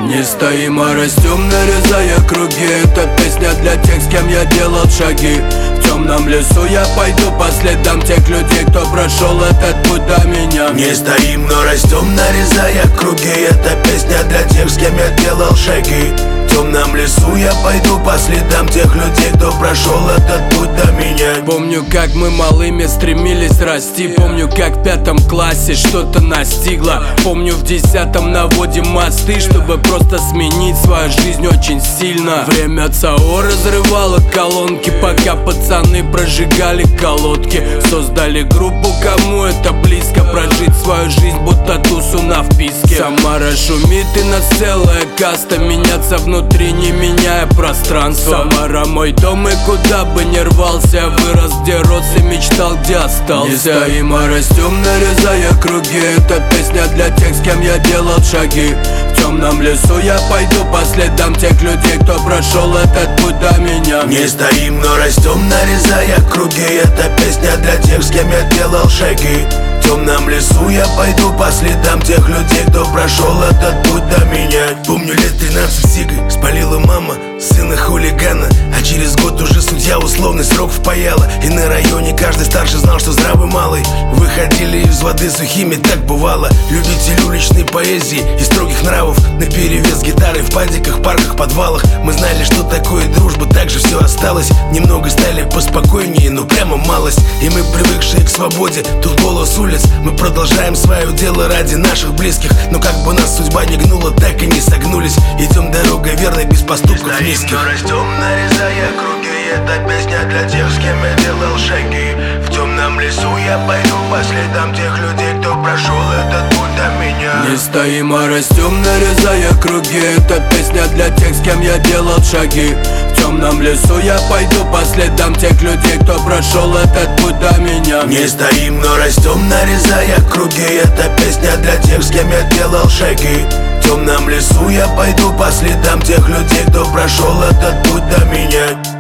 Не стоим, а растем, нарезая круги. Это песня для тех, с кем я делал шаги. В темном лесу я пойду по следам тех людей, кто прошел этот путь до меня. Не стоим, но растем, нарезая круги. Это песня для тех, с кем я делал шаги. В темном лесу я пойду по следам тех людей, кто прошел этот путь до меня. Помню, как мы малыми стремились расти. Помню, как в 5 классе что-то настигло. Помню, в 10 наводим мосты, чтобы просто сменить свою жизнь очень сильно. Время ЦАО разрывало колонки, пока пацаны прожигали колодки. Создали группу, кому это близко, прожить свою жизнь, будто тусу на вписке. Самара шумит и нас целая каста, меняться внутри, не меняя пространство. Самара мой дом, и куда бы ни рвался, вырос, где рос и мечтал, где остался. Не стоим, а растем, нарезая круги. Это песня для тех, с кем я делал шаги. В темном лесу я пойду по следам тех людей, кто прошел этот путь до меня. Не стоим, но растем, нарезая круги. Это песня для тех, с кем я делал шаги. В темном лесу я пойду по следам тех людей, кто прошел этот путь до меня. Помню, лет 13 сигой спалила мама сына хулигана, а через год уже судья условный срок впаяла. И на районе каждый старший знал, что здравый малый. Выходили из воды сухими, так бывало. Любитель уличной поэзии и строгих нравов, наперевес гитары в падиках, парках, подвалах. Мы знали, что такое дружба, так же все осталось. Немного стали поспокойнее, но прямо малость. И мы, привыкшие к свободе, тут голос улиц. Мы продолжаем свое дело ради наших близких. Но как бы нас судьба не гнула, так и не согнулись. Идем дорогой верной, без поступков низких. Но растем, нарезая круги. Это песня для тех, с кем я делал шаги. В темном лесу я пойду по следам тех людей, кто прошел этот путь до меня. Не стоим, а растем, нарезая круги. Это песня для тех, с кем я делал шаги. В темном лесу я пойду по следам тех людей, кто прошел этот путь до меня. Не стоим, но растем, нарезая круги. Это песня для тех, с кем я делал шаги. В темном лесу я пойду по следам тех людей, кто прошел этот путь до меня.